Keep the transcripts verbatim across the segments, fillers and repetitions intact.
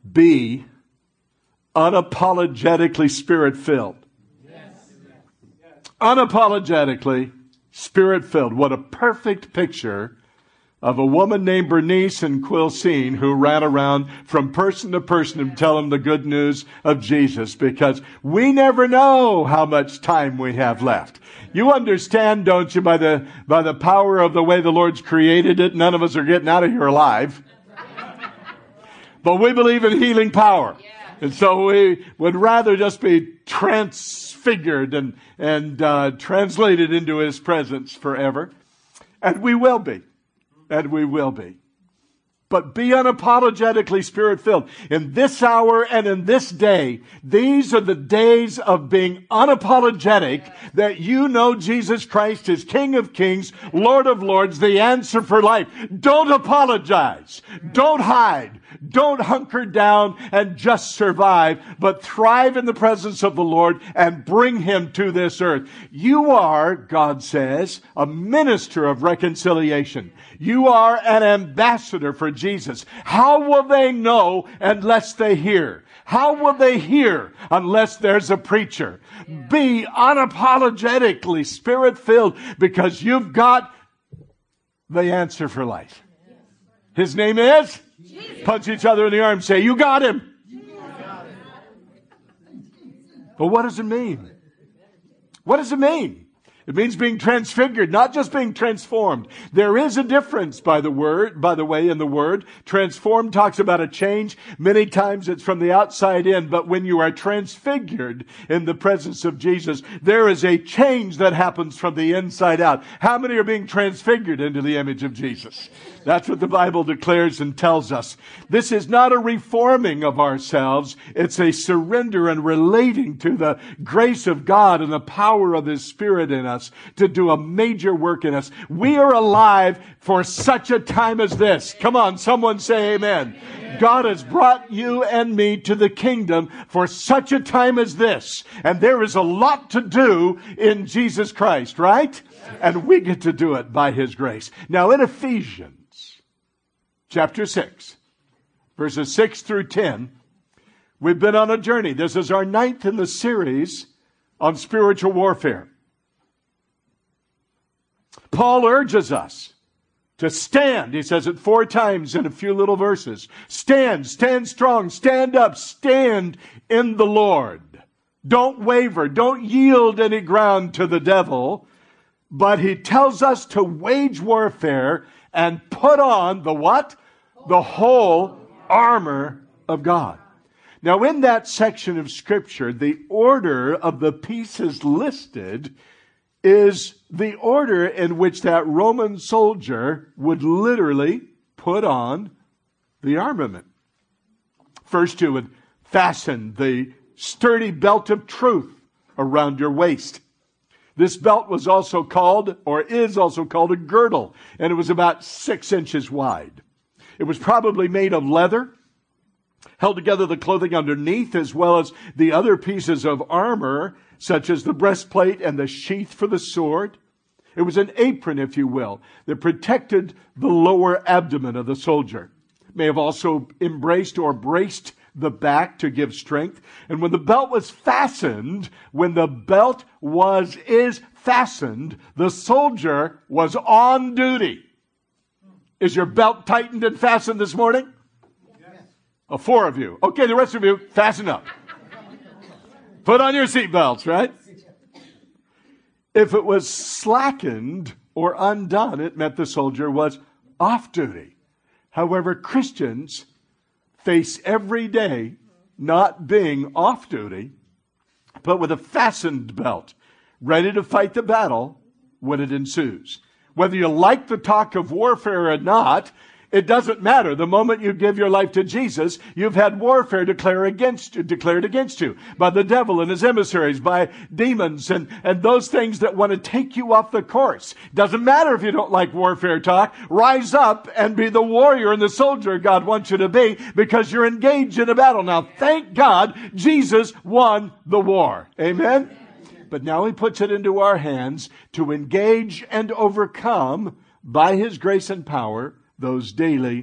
be unapologetically Spirit-filled. Yes. Unapologetically Spirit-filled. What a perfect picture of a woman named Bernice in Quilcene who ran around from person to person and tell them the good news of Jesus, because we never know how much time we have left. You understand, don't you, by the, by the power of the way the Lord's created it, none of us are getting out of here alive. But we believe in healing power. And so we would rather just be transfigured and, and uh, translated into His presence forever. And we will be. And we will be. But be unapologetically Spirit-filled. In this hour and in this day, these are the days of being unapologetic that you know Jesus Christ is King of Kings, Lord of Lords, the answer for life. Don't apologize. Don't hide. Don't hunker down and just survive, but thrive in the presence of the Lord and bring Him to this earth. You are, God says, a minister of reconciliation. You are an ambassador for Jesus. How will they know unless they hear? How will they hear unless there's a preacher? Be unapologetically Spirit-filled, because you've got the answer for life. His name is? Jesus. Punch each other in the arm and say, you got Him. But what does it mean? What does it mean? It means being transfigured, not just being transformed. There is a difference, by the word, by the way, in the word. Transformed talks about a change. Many times it's from the outside in, but when you are transfigured in the presence of Jesus, there is a change that happens from the inside out. How many are being transfigured into the image of Jesus? That's what the Bible declares and tells us. This is not a reforming of ourselves. It's a surrender and relating to the grace of God and the power of His Spirit in us to do a major work in us. We are alive for such a time as this. Come on, someone say amen. Amen. God has brought you and me to the kingdom for such a time as this. And there is a lot to do in Jesus Christ, right? And we get to do it by His grace. Now in Ephesians chapter six, verses six through ten, we've been on a journey. This is our ninth in the series on spiritual warfare. Paul urges us to stand. He says it four times in a few little verses. Stand, stand strong, stand up, stand in the Lord. Don't waver, don't yield any ground to the devil. But he tells us to wage warfare and put on the what? The whole armor of God. Now in that section of Scripture, the order of the pieces listed is the order in which that Roman soldier would literally put on the armament. First, you would fasten the sturdy belt of truth around your waist. This belt was also called, or is also called, a girdle, and it was about six inches wide. It was probably made of leather, held together the clothing underneath, as well as the other pieces of armor, such as the breastplate and the sheath for the sword. It was an apron, if you will, that protected the lower abdomen of the soldier. It may have also embraced or braced the back to give strength. And when the belt was fastened, when the belt was, is fastened, the soldier was on duty. Is your belt tightened and fastened this morning? Yes. Oh, four of you. Okay, the rest of you, fasten up. Put on your seatbelts, right? If it was slackened or undone, it meant the soldier was off duty. However, Christians face every day not being off duty, but with a fastened belt, ready to fight the battle when it ensues. Whether you like the talk of warfare or not, it doesn't matter. The moment you give your life to Jesus, you've had warfare declare against you, declared against you by the devil and his emissaries, by demons and, and those things that want to take you off the course. Doesn't matter if you don't like warfare talk. Rise up and be the warrior and the soldier God wants you to be, because you're engaged in a battle. Now, thank God Jesus won the war. Amen? But now He puts it into our hands to engage and overcome by His grace and power those daily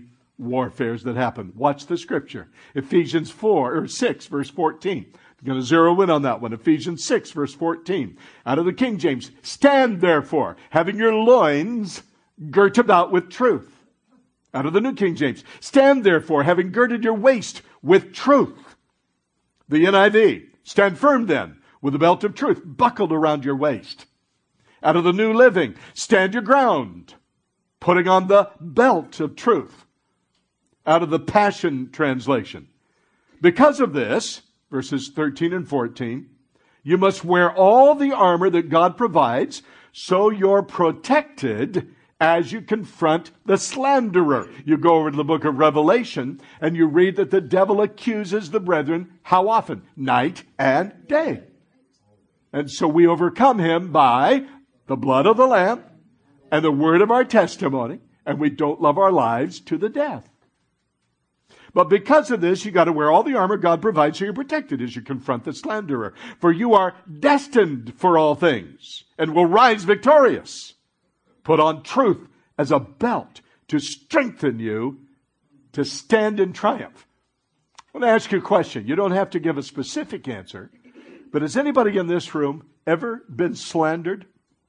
warfares that happen. Watch the scripture. Ephesians four or six, verse fourteen. I'm going to zero in on that one. Ephesians six, verse fourteen. Out of the King James. Stand therefore, having your loins girt about with truth. Out of the New King James. Stand therefore, having girded your waist with truth. The N I V. Stand firm then, with the belt of truth buckled around your waist. Out of the New Living. Stand your ground, putting on the belt of truth. Out of the Passion Translation. Because of this, verses thirteen and fourteen, you must wear all the armor that God provides, so you're protected as you confront the slanderer. You go over to the book of Revelation and you read that the devil accuses the brethren how often? Night and day. And so we overcome him by the blood of the Lamb and the word of our testimony, and we don't love our lives to the death. But because of this, you got to wear all the armor God provides so you're protected as you confront the slanderer. For you are destined for all things and will rise victorious. Put on truth as a belt to strengthen you to stand in triumph. I want to ask you a question. You don't have to give a specific answer, but has anybody in this room ever been slandered?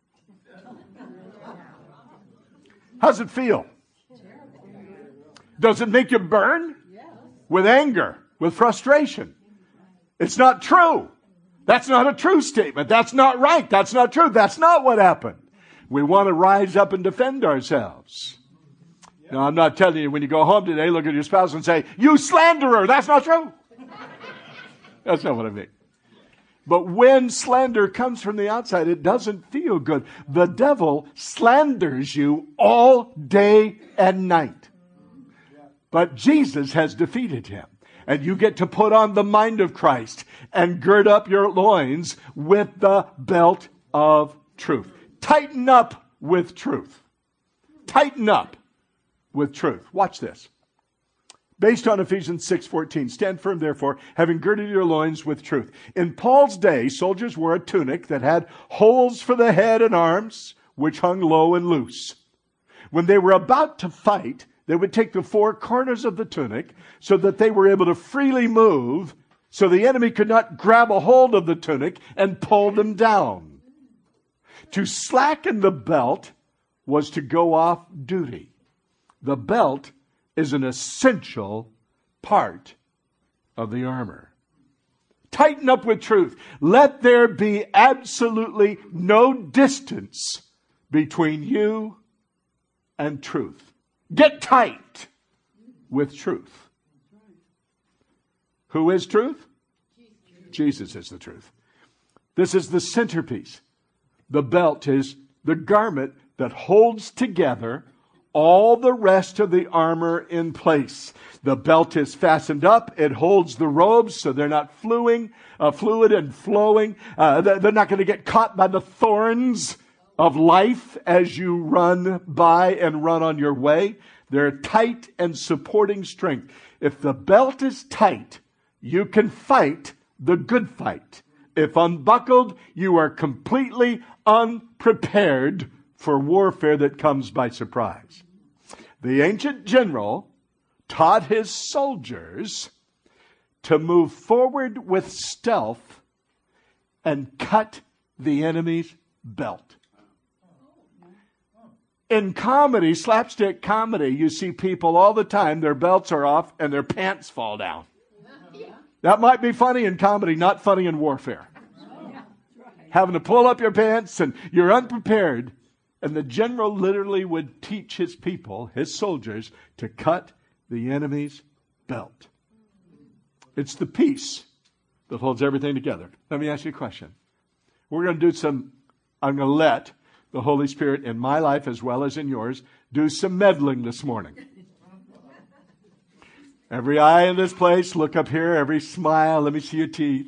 How's it feel? Does it make you burn? With anger, with frustration. It's not true. That's not a true statement. That's not right. That's not true. That's not what happened. We want to rise up and defend ourselves. Now, I'm not telling you when you go home today, look at your spouse and say, you slanderer. That's not true. That's not what I mean. But when slander comes from the outside, it doesn't feel good. The devil slanders you all day and night. But Jesus has defeated him. And you get to put on the mind of Christ and gird up your loins with the belt of truth. Tighten up with truth. Tighten up with truth. Watch this. Based on Ephesians six fourteen, stand firm therefore, having girded your loins with truth. In Paul's day, soldiers wore a tunic that had holes for the head and arms, which hung low and loose. When they were about to fight, they would take the four corners of the tunic so that they were able to freely move, so the enemy could not grab a hold of the tunic and pull them down. To slacken the belt was to go off duty. The belt is an essential part of the armor. Tighten up with truth. Let there be absolutely no distance between you and truth. Get tight with truth. Who is truth? Jesus is the truth. This is the centerpiece. The belt is the garment that holds together all the rest of the armor in place. The belt is fastened up. It holds the robes so they're not fluing, uh, fluid and flowing. Uh, they're not going to get caught by the thorns of life as you run by and run on your way. They're tight and supporting strength. If the belt is tight, you can fight the good fight. If unbuckled, you are completely unprepared for warfare that comes by surprise. The ancient general taught his soldiers to move forward with stealth and cut the enemy's belt. In comedy, slapstick comedy, you see people all the time, their belts are off and their pants fall down. That might be funny in comedy, not funny in warfare. Having to pull up your pants and you're unprepared. And the general literally would teach his people, his soldiers, to cut the enemy's belt. It's the piece that holds everything together. Let me ask you a question. We're going to do some, I'm going to let the Holy Spirit in my life as well as in yours do some meddling this morning. Every eye in this place, look up here, every smile, let me see your teeth.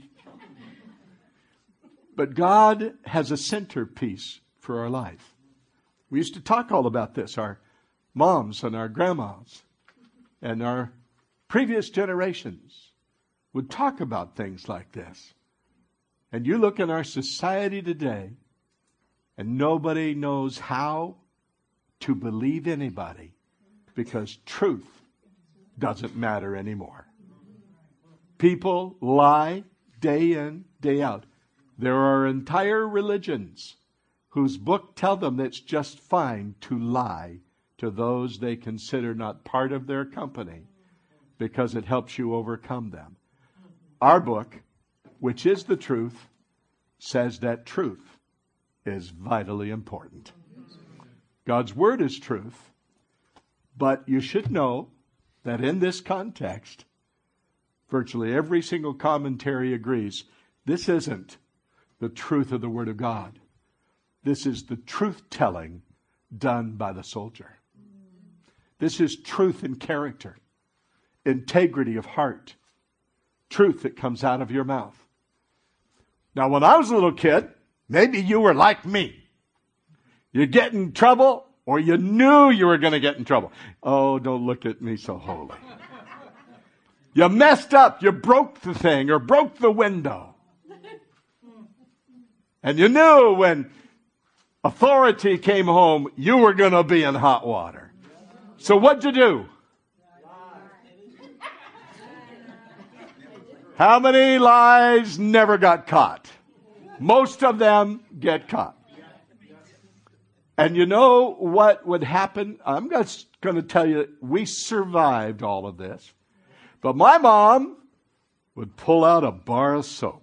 But God has a centerpiece for our life. We used to talk all about this, our moms and our grandmas and our previous generations would talk about things like this. And you look in our society today and nobody knows how to believe anybody because truth doesn't matter anymore. People lie day in, day out. There are entire religions whose book tell them that it's just fine to lie to those they consider not part of their company because it helps you overcome them. Our book, which is the truth, says that truth is vitally important. God's word is truth, but you should know that in this context, virtually every single commentary agrees this isn't the truth of the Word of God. This is the truth-telling done by the soldier. This is truth in character, integrity of heart, truth that comes out of your mouth. Now, when I was a little kid, maybe you were like me. You get in trouble, or you knew you were going to get in trouble. Oh, don't look at me so holy. You messed up, you broke the thing, or broke the window. And you knew when authority came home, you were going to be in hot water. So what'd you do? How many lies never got caught? Most of them get caught. And you know what would happen? I'm just going to tell you, we survived all of this. But my mom would pull out a bar of soap.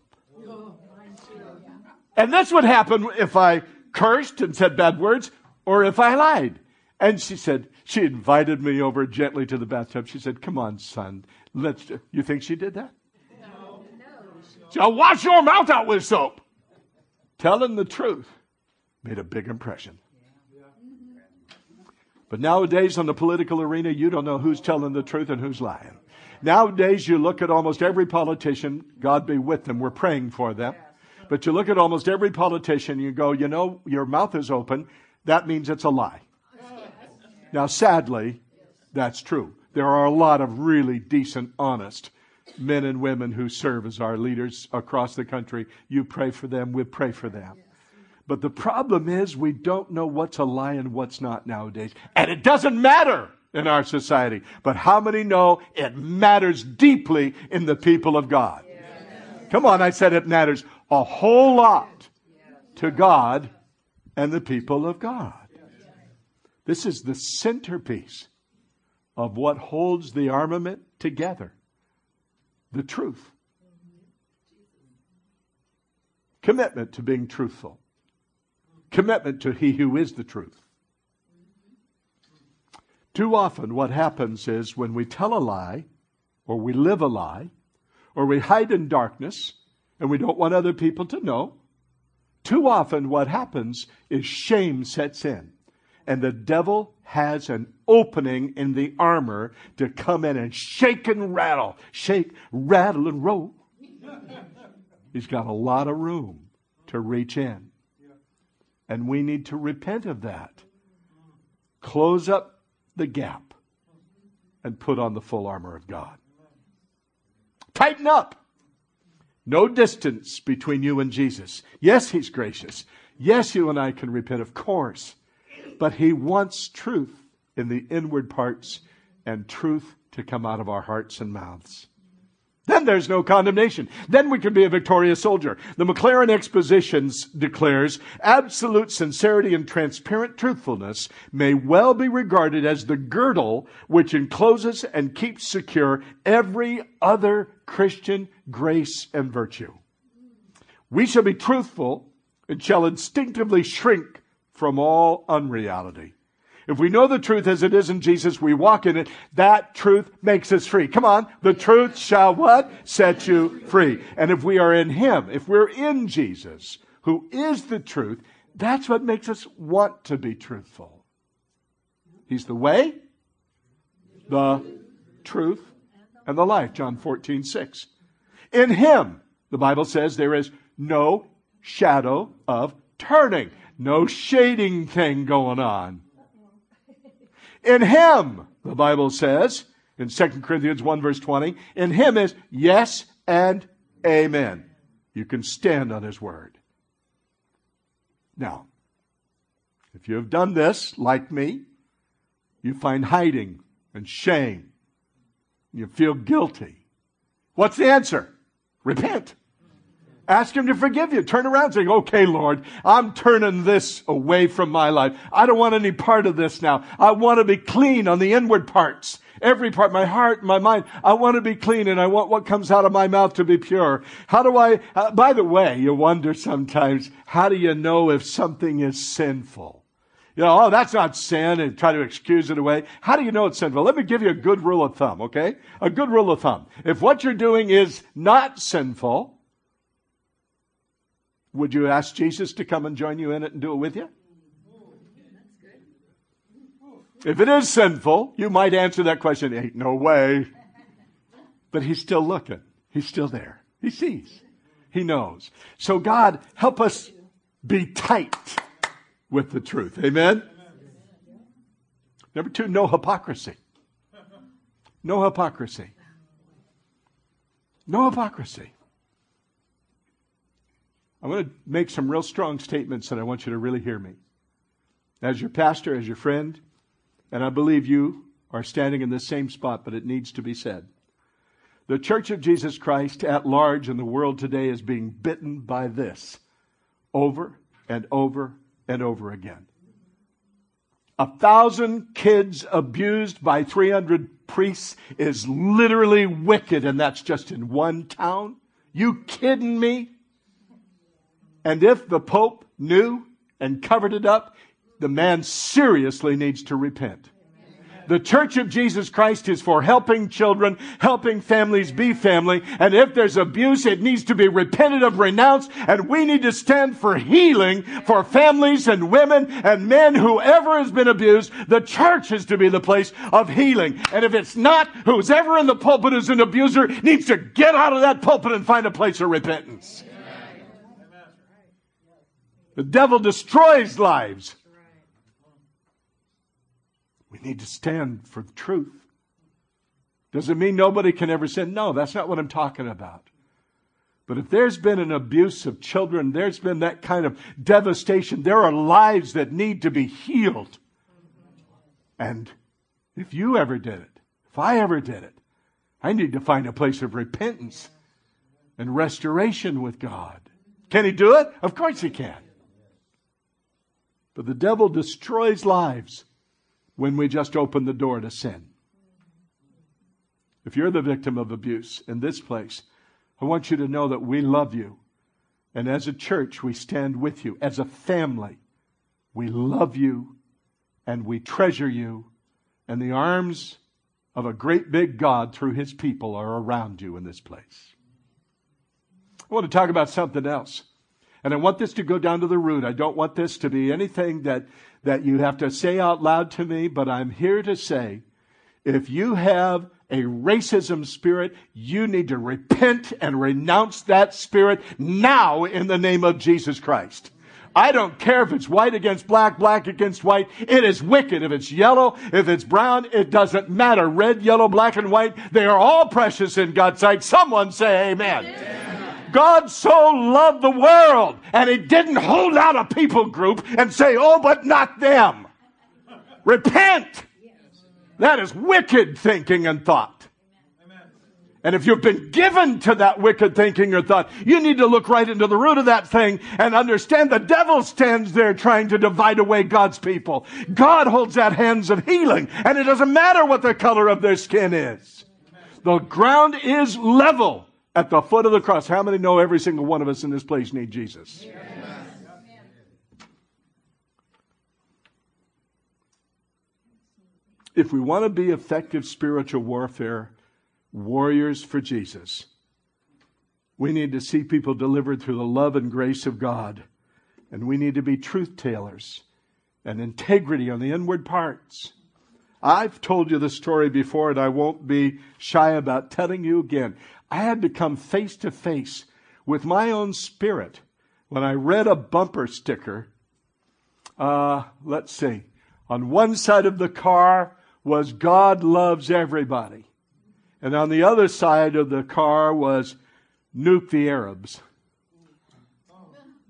And this would happen if I cursed and said bad words or if I lied. And she said, she invited me over gently to the bathtub. She said, come on, son. Let's. You think she did that? No. She said, wash your mouth out with soap. Telling the truth made a big impression. But nowadays on the political arena, you don't know who's telling the truth and who's lying. Nowadays, you look at almost every politician, God be with them, we're praying for them. But you look at almost every politician, you go, you know, your mouth is open. That means it's a lie. Now, sadly, that's true. There are a lot of really decent, honest men and women who serve as our leaders across the country. You pray for them, we pray for them. But the problem is we don't know what's a lie and what's not nowadays. And it doesn't matter in our society. But how many know it matters deeply in the people of God? Yes. Come on, I said it matters a whole lot to God and the people of God. This is the centerpiece of what holds the armament together. The truth. Commitment to being truthful. Commitment to He who is the truth. Too often what happens is when we tell a lie, or we live a lie, or we hide in darkness, and we don't want other people to know, too often what happens is shame sets in. And the devil has an opening in the armor to come in and shake and rattle. Shake, rattle, and roll. He's got a lot of room to reach in. And we need to repent of that. Close up the gap and put on the full armor of God. Tighten up. No distance between you and Jesus. Yes, He's gracious. Yes, you and I can repent, of course. But He wants truth in the inward parts and truth to come out of our hearts and mouths. Then there's no condemnation. Then we can be a victorious soldier. The McLaren Expositions declares, absolute sincerity and transparent truthfulness may well be regarded as the girdle which encloses and keeps secure every other Christian grace and virtue. We shall be truthful and shall instinctively shrink from all unreality. If we know the truth as it is in Jesus, we walk in it. That truth makes us free. Come on. The truth shall what? Set you free. And if we are in Him, if we're in Jesus, who is the truth, that's what makes us want to be truthful. He's the way, the truth, and the life. John fourteen six. In Him, the Bible says, there is no shadow of turning. No shading thing going on. In Him, the Bible says, in Second Corinthians one verse twenty, in Him is yes and amen. You can stand on His word. Now, if you have done this, like me, you find hiding and shame You feel guilty. What's the answer? Repent. Ask Him to forgive you. Turn around and say, okay, Lord, I'm turning this away from my life. I don't want any part of this now. I want to be clean on the inward parts. Every part, my heart, my mind, I want to be clean, and I want what comes out of my mouth to be pure. How do I, uh, by the way, you wonder sometimes, how do you know if something is sinful? You know, oh, that's not sin, and try to excuse it away. How do you know it's sinful? Let me give you a good rule of thumb, okay? A good rule of thumb. If what you're doing is not sinful, would you ask Jesus to come and join you in it and do it with you? If it is sinful, you might answer that question, ain't no way. But He's still looking. He's still there. He sees. He knows. So God, help us be tight with the truth. Amen? Number two, no hypocrisy. No hypocrisy. No hypocrisy. I'm going to make some real strong statements that I want you to really hear me. As your pastor, as your friend, and I believe you are standing in the same spot, but it needs to be said. The Church of Jesus Christ at large in the world today is being bitten by this over and over and over again. A thousand kids abused by three hundred priests is literally wicked, and that's just in one town? You kidding me? And if the Pope knew and covered it up, the man seriously needs to repent. The Church of Jesus Christ is for helping children, helping families be family. And if there's abuse, it needs to be repented of, renounced. And we need to stand for healing for families and women and men, whoever has been abused. The church is to be the place of healing. And if it's not, who's ever in the pulpit who's an abuser needs to get out of that pulpit and find a place of repentance. The devil destroys lives. We need to stand for the truth. Does it mean nobody can ever sin? No, that's not what I'm talking about. But if there's been an abuse of children, there's been that kind of devastation, there are lives that need to be healed. And if you ever did it, if I ever did it, I need to find a place of repentance and restoration with God. Can He do it? Of course He can. But the devil destroys lives when we just open the door to sin. If you're the victim of abuse in this place, I want you to know that we love you. And as a church, we stand with you. As a family, we love you and we treasure you. And the arms of a great big God through His people are around you in this place. I want to talk about something else. And I want this to go down to the root. I don't want this to be anything that, that you have to say out loud to me, but I'm here to say, if you have a racism spirit, you need to repent and renounce that spirit now in the name of Jesus Christ. I don't care if it's white against black, black against white. It is wicked. If it's yellow, if it's brown, it doesn't matter. Red, yellow, black, and white, they are all precious in God's sight. Someone say amen. Amen. God so loved the world, and He didn't hold out a people group and say, oh, but not them. Repent. That is wicked thinking and thought. And if you've been given to that wicked thinking or thought, you need to look right into the root of that thing and understand the devil stands there trying to divide away God's people. God holds out hands of healing, and it doesn't matter what the color of their skin is. The ground is level at the foot of the cross. How many know every single one of us in this place need Jesus? Yes. If we want to be effective spiritual warfare warriors for Jesus, we need to see people delivered through the love and grace of God. And we need to be truth tellers and integrity on the inward parts. I've told you the story before, and I won't be shy about telling you again. I had to come face to face with my own spirit when I read a bumper sticker. Uh, let's see. On one side of the car was God loves everybody. And on the other side of the car was nuke the Arabs.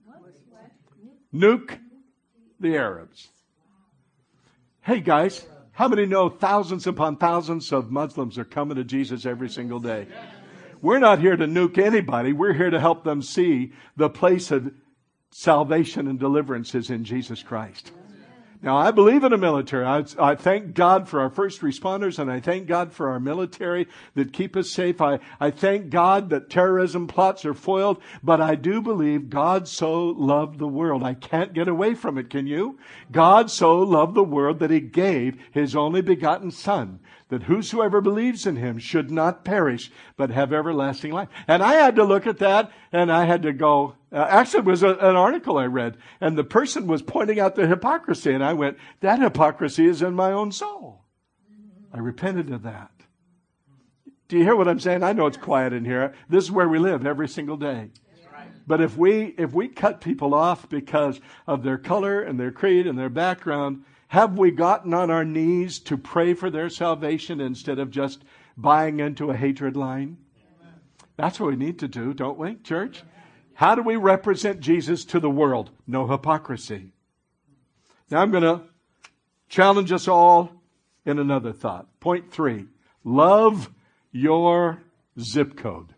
Nuke the Arabs. Hey guys, How many know thousands upon thousands of Muslims are coming to Jesus every single day? We're not here to nuke anybody. We're here to help them see the place of salvation and deliverance is in Jesus Christ. Now, I believe in the military. I, I thank God for our first responders, and I thank God for our military that keep us safe. I, I thank God that terrorism plots are foiled, but I do believe God so loved the world. I can't get away from it, can you? God so loved the world that He gave His only begotten Son, that whosoever believes in Him should not perish, but have everlasting life. And I had to look at that, and I had to go, uh, actually it was a, an article I read, and the person was pointing out the hypocrisy, and I went, that hypocrisy is in my own soul. I repented of that. Do you hear what I'm saying? I know it's quiet in here. This is where we live every single day. But if we, if we cut people off because of their color and their creed and their background, have we gotten on our knees to pray for their salvation instead of just buying into a hatred line? That's what we need to do, don't we, church? How do we represent Jesus to the world? No hypocrisy. Now I'm going to challenge us all in another thought. Point three, love your zip code.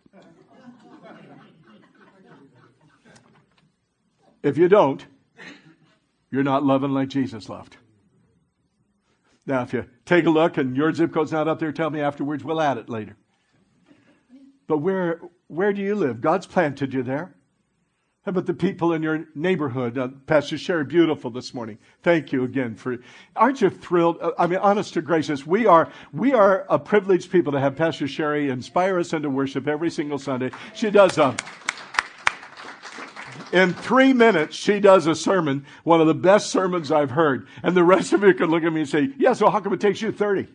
If you don't, you're not loving like Jesus loved. Now, if you take a look and your zip code's not up there, tell me afterwards. We'll add it later. But where where do you live? God's planted you there. How about the people in your neighborhood? Uh, Pastor Sherry, beautiful this morning. Thank you again for. Aren't you thrilled? Uh, I mean, honest to gracious, we are we are a privileged people to have Pastor Sherry inspire us into worship every single Sunday. She does a. In three minutes, she does a sermon, one of the best sermons I've heard. And the rest of you can look at me and say, yeah, so how come it takes you thirty?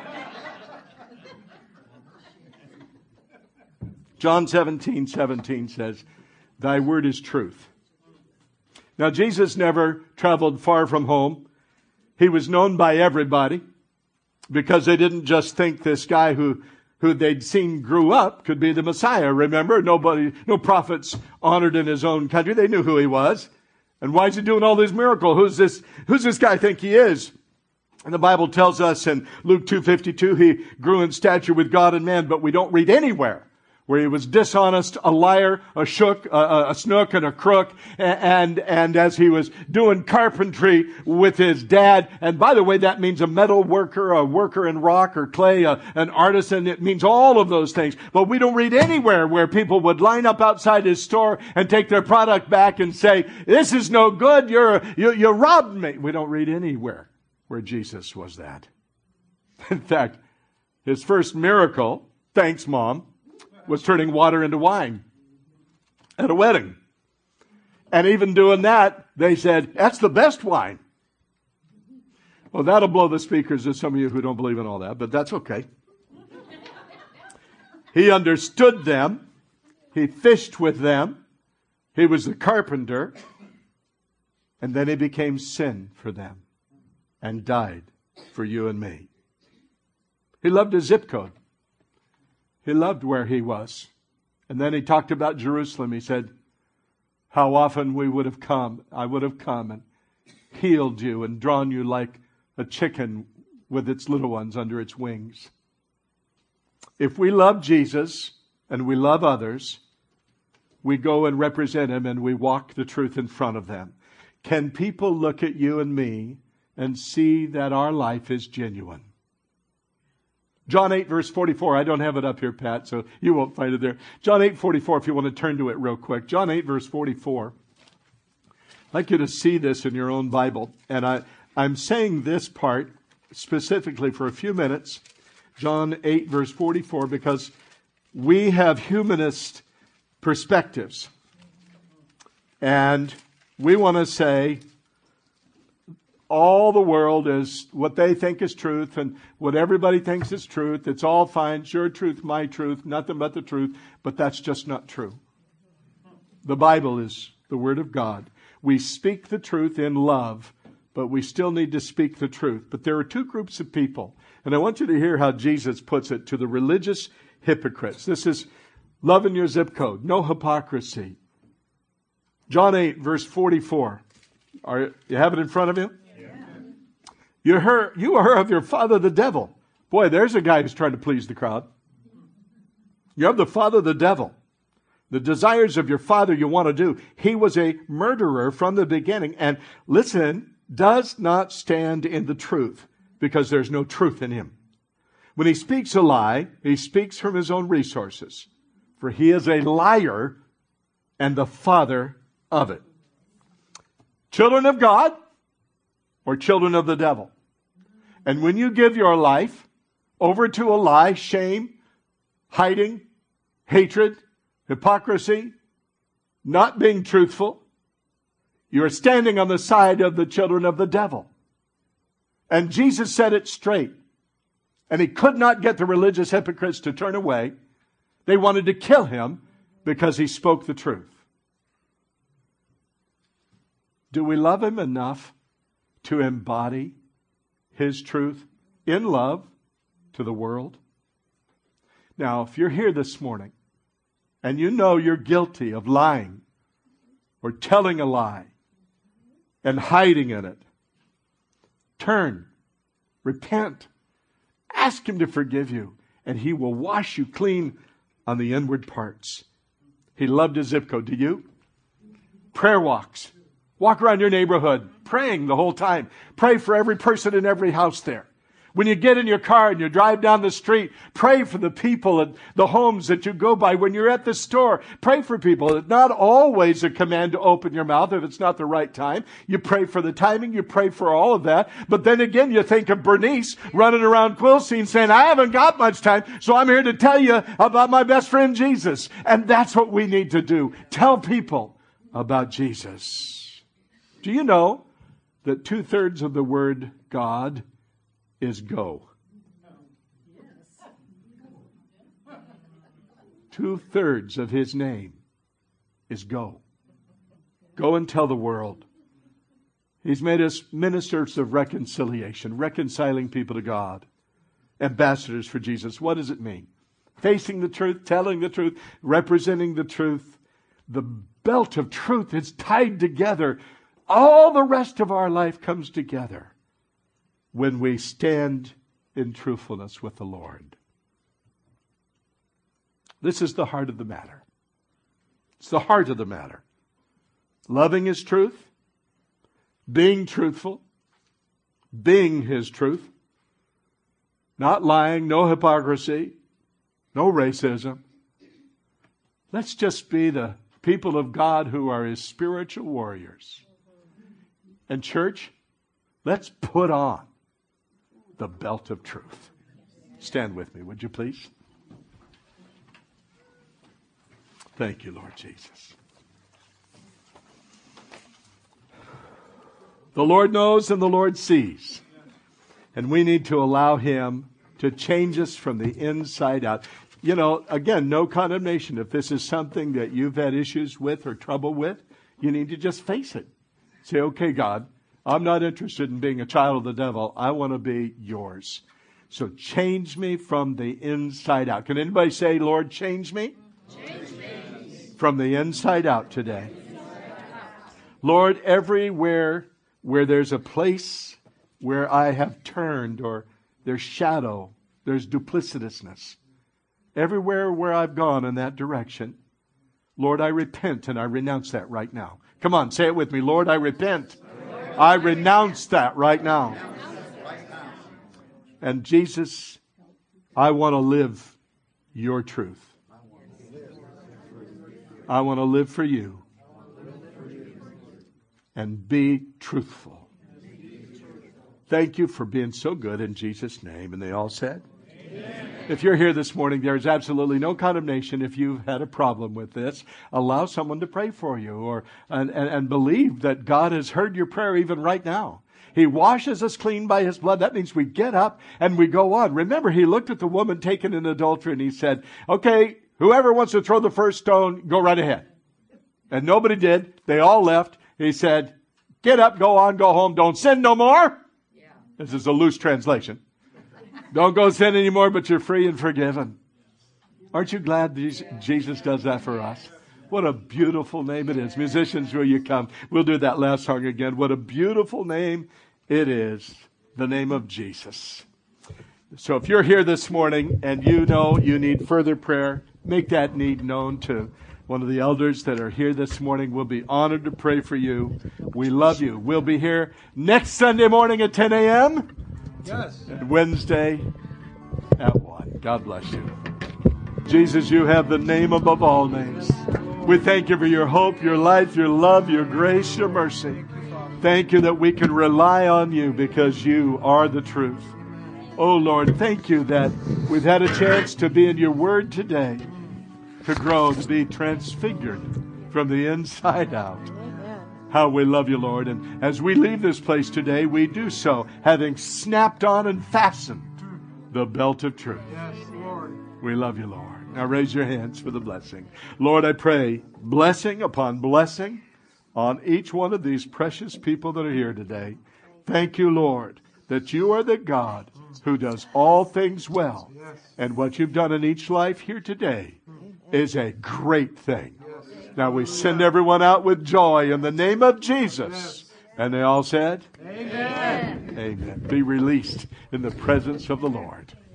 John seventeen seventeen says, thy word is truth. Now, Jesus never traveled far from home. He was known by everybody because they didn't just think this guy who who they'd seen grew up could be the Messiah. Remember, nobody, no prophets honored in his own country. They knew who he was. And why is he doing all these miracles? Who's this, who's this guy think he is? And the Bible tells us in Luke two fifty-two, he grew in stature with God and man, but we don't read anywhere where he was dishonest, a liar, a shook, a, a snook, and a crook. And, and as he was doing carpentry with his dad, and by the way, that means a metal worker, a worker in rock or clay, a, an artisan. It means all of those things. But we don't read anywhere where people would line up outside his store and take their product back and say, this is no good. You're, you, you robbed me. We don't read anywhere where Jesus was that. In fact, his first miracle, thanks, Mom, was turning water into wine at a wedding. And even doing that, they said, that's the best wine. Well, that'll blow the speakers to some of you who don't believe in all that, but that's okay. He understood them. He fished with them. He was the carpenter. And then he became sin for them and died for you and me. He loved his zip code. He loved where he was. And then he talked about Jerusalem. He said, how often we would have come, I would have come and healed you and drawn you like a chicken with its little ones under its wings. If we love Jesus and we love others, we go and represent him and we walk the truth in front of them. Can people look at you and me and see that our life is genuine? John eight, verse forty-four. I don't have it up here, Pat, so you won't find it there. John eight, forty-four, if you want to turn to it real quick. John eight, verse forty-four. I'd like you to see this in your own Bible. And I, I'm saying this part specifically for a few minutes. John eight, verse forty-four, because we have humanist perspectives. And we want to say, all the world is what they think is truth and what everybody thinks is truth. It's all fine. It's your truth, my truth, nothing but the truth. But that's just not true. The Bible is the Word of God. We speak the truth in love, but we still need to speak the truth. But there are two groups of people. And I want you to hear how Jesus puts it to the religious hypocrites. This is love in your zip code. No hypocrisy. John eight, verse forty-four. Are, you have it in front of you? You heard, you are of your father the devil. Boy, there's a guy who's trying to please the crowd. You're of the father the devil. The desires of your father you want to do. He was a murderer from the beginning. And listen, does not stand in the truth because there's no truth in him. When he speaks a lie, he speaks from his own resources. For he is a liar and the father of it. Children of God or children of the devil. And when you give your life over to a lie, shame, hiding, hatred, hypocrisy, not being truthful, you're standing on the side of the children of the devil. And Jesus said it straight. And he could not get the religious hypocrites to turn away. They wanted to kill him because he spoke the truth. Do we love him enough to embody his truth in love to the world? Now, if you're here this morning and you know you're guilty of lying or telling a lie and hiding in it, turn, repent, ask him to forgive you, and he will wash you clean on the inward parts. He loved his zip code. Do you? Prayer walks. Walk around your neighborhood praying the whole time. Pray for every person in every house there. When you get in your car and you drive down the street, pray for the people and the homes that you go by. When you're at the store, pray for people. It's not always a command to open your mouth if it's not the right time. You pray for the timing. You pray for all of that. But then again, you think of Bernice running around Quilcene saying, I haven't got much time, so I'm here to tell you about my best friend Jesus. And that's what we need to do. Tell people about Jesus. Do you know that two-thirds of the word God is go? Two-thirds of his name is go. Go and tell the world. He's made us ministers of reconciliation, reconciling people to God, ambassadors for Jesus. What does it mean? Facing the truth, telling the truth, representing the truth. The belt of truth is tied together. All the rest of our life comes together when we stand in truthfulness with the Lord. This is the heart of the matter. It's the heart of the matter. Loving his truth, being truthful, being his truth, not lying, no hypocrisy, no racism. Let's just be the people of God who are his spiritual warriors. And church, let's put on the belt of truth. Stand with me, would you please? Thank you, Lord Jesus. The Lord knows and the Lord sees. And we need to allow him to change us from the inside out. You know, again, no condemnation. If this is something that you've had issues with or trouble with, you need to just face it. Say, okay, God, I'm not interested in being a child of the devil. I want to be yours. So change me from the inside out. Can anybody say, Lord, change me? Change me. From the inside out today. Lord, everywhere where there's a place where I have turned or there's shadow, there's duplicitousness. Everywhere where I've gone in that direction, Lord, I repent and I renounce that right now. Come on, say it with me. Lord, I repent. I renounce that right now. And Jesus, I want to live your truth. I want to live for you and be truthful. Thank you for being so good in Jesus' name. And they all said, amen. If you're here this morning, there is absolutely no condemnation. If you've had a problem with this, allow someone to pray for you or and, and, and believe that God has heard your prayer even right now. He washes us clean by his blood. That means we get up and we go on. Remember, he looked at the woman taken in adultery and he said, okay, whoever wants to throw the first stone, go right ahead. And nobody did. They all left. He said, get up, go on, go home. Don't sin no more. Yeah. This is a loose translation. Don't go sin anymore, but you're free and forgiven. Aren't you glad Jesus does that for us? What a beautiful name it is. Musicians, will you come? We'll do that last song again. What a beautiful name it is. the name of Jesus. So if you're here this morning and you know you need further prayer, make that need known to one of the elders that are here this morning. We'll be honored to pray for you. We love you. We'll be here next Sunday morning at ten a.m. Yes. And Wednesday at one. God bless you. Jesus, you have the name above all names. We thank you for your hope, your life, your love, your grace, your mercy. Thank you that we can rely on you because you are the truth. Oh, Lord, thank you that we've had a chance to be in your word today, to grow, to be transfigured from the inside out. Amen. How we love you, Lord. And as we leave this place today, we do so having snapped on and fastened the belt of truth. Yes, Lord. We love you, Lord. Now raise your hands for the blessing. Lord, I pray blessing upon blessing on each one of these precious people that are here today. Thank you, Lord, that you are the God who does all things well. Yes. And what you've done in each life here today is a great thing. Now we send everyone out with joy in the name of Jesus. And they all said, Amen. Amen. Be released in the presence of the Lord.